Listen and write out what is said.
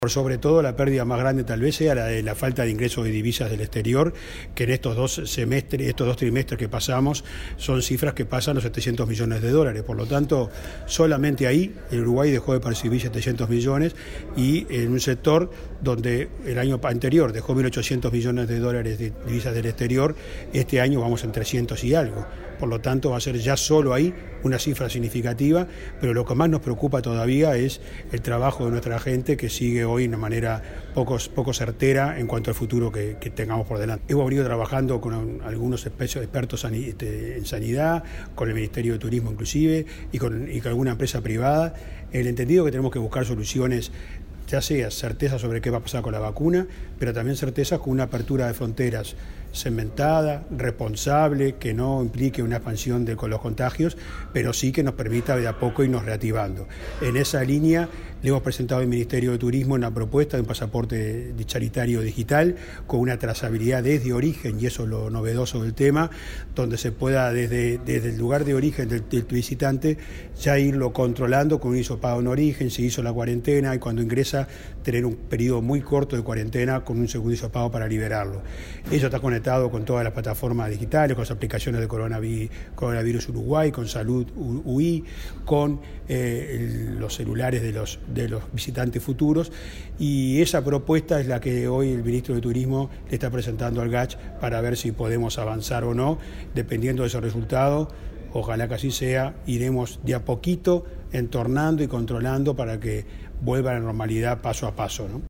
Por sobre todo la pérdida más grande tal vez sea la de la falta de ingresos de divisas del exterior, que en estos dos trimestres que pasamos son cifras que pasan los 700 millones de dólares. Por lo tanto, solamente ahí el Uruguay dejó de percibir 700 millones y en un sector donde el año anterior dejó 1.800 millones de dólares de divisas del exterior, este año vamos en 300 y algo. Por lo tanto, va a ser ya solo ahí una cifra significativa, pero lo que más nos preocupa todavía es el trabajo de nuestra gente, que sigue hoy de una manera poco certera en cuanto al futuro que tengamos por delante. Hemos venido trabajando con algunos expertos en sanidad, con el Ministerio de Turismo inclusive, y con alguna empresa privada, en el entendido que tenemos que buscar soluciones, ya sea certeza sobre qué va a pasar con la vacuna, pero también certeza con una apertura de fronteras segmentada, responsable, que no implique una expansión con los contagios, pero sí que nos permita de a poco irnos reactivando. En esa línea le hemos presentado al Ministerio de Turismo una propuesta de un pasaporte sanitario digital con una trazabilidad desde origen, y eso es lo novedoso del tema, donde se pueda desde el lugar de origen del visitante ya irlo controlando con un hisopado en origen, se hizo la cuarentena y cuando ingresa tener un periodo muy corto de cuarentena con un segundo hisopado para liberarlo. Eso está conectado con todas las plataformas digitales, con las aplicaciones de Coronavirus Uruguay, con Salud UI, con los celulares de los visitantes futuros, y esa propuesta es la que hoy el ministro de Turismo le está presentando al GACH para ver si podemos avanzar o no. Dependiendo de esos resultados, ojalá que así sea, iremos de a poquito entornando y controlando para que vuelva a la normalidad paso a paso, ¿no?